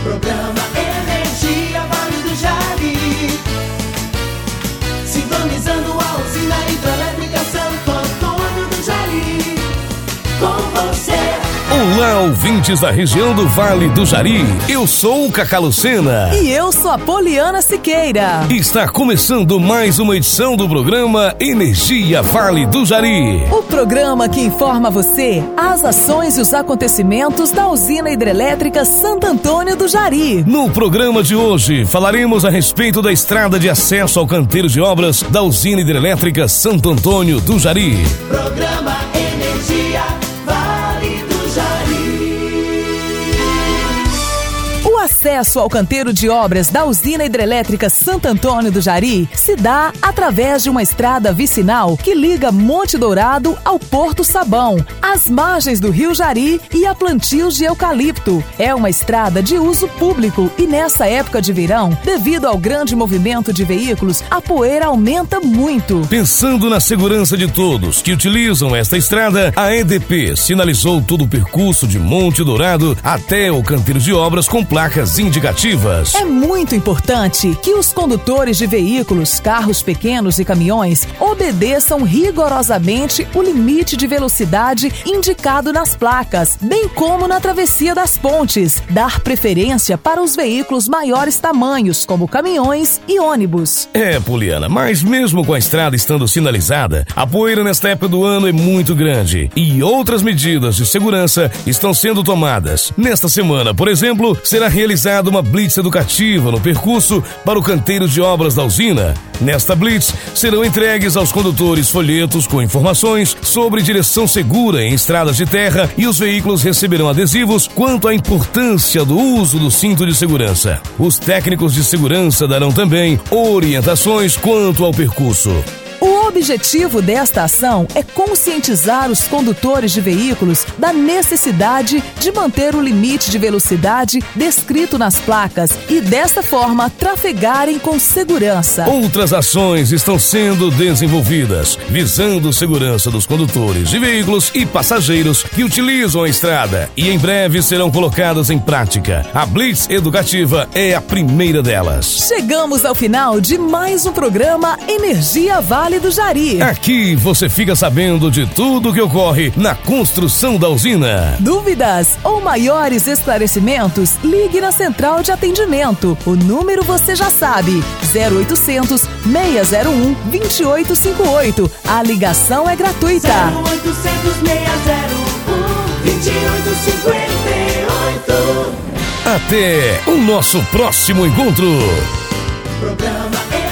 Programa Energia Vale do Jari. Sintonizando a usina hidrelétrica Santo Antônio do Jari. Com você. Olá, ouvintes da região do Vale do Jari. Eu sou o Cacá Lucena. E eu sou a Poliana Siqueira. Está começando mais uma edição do programa Energia Vale do Jari. O programa que informa você as ações e os acontecimentos da usina hidrelétrica Santo Antônio do Jari. No programa de hoje, falaremos a respeito da estrada de acesso ao canteiro de obras da usina hidrelétrica Santo Antônio do Jari. Programa Energia Vale do Jari. O acesso ao canteiro de obras da usina hidrelétrica Santo Antônio do Jari se dá através de uma estrada vicinal que liga Monte Dourado ao Porto Sabão, às margens do Rio Jari e a plantios de eucalipto. É uma estrada de uso público e nessa época de verão, devido ao grande movimento de veículos, a poeira aumenta muito. Pensando na segurança de todos que utilizam esta estrada, a EDP sinalizou todo o percurso de Monte Dourado até o canteiro de obras com placas indicativas. É muito importante que os condutores de veículos, carros pequenos e caminhões obedeçam rigorosamente o limite de velocidade indicado nas placas, bem como na travessia das pontes. Dar preferência para os veículos maiores tamanhos, como caminhões e ônibus. É, Poliana, mas mesmo com a estrada estando sinalizada, a poeira nesta época do ano é muito grande e outras medidas de segurança estão sendo tomadas. Nesta semana, por exemplo, será realizada uma blitz educativa no percurso para o canteiro de obras da usina. Nesta blitz, serão entregues aos condutores folhetos com informações sobre direção segura em estradas de terra e os veículos receberão adesivos quanto à importância do uso do cinto de segurança. Os técnicos de segurança darão também orientações quanto ao percurso. O objetivo desta ação é conscientizar os condutores de veículos da necessidade de manter o limite de velocidade descrito nas placas e, dessa forma, trafegarem com segurança. Outras ações estão sendo desenvolvidas, visando a segurança dos condutores de veículos e passageiros que utilizam a estrada e em breve serão colocadas em prática. A Blitz Educativa é a primeira delas. Chegamos ao final de mais um programa Energia Vale do Jari. Aqui você fica sabendo de tudo que ocorre na construção da usina. Dúvidas ou maiores esclarecimentos? Ligue na central de atendimento. O número você já sabe, 0800 601 2858. A ligação é gratuita. 0800 601 2858. Até o nosso próximo encontro. Programa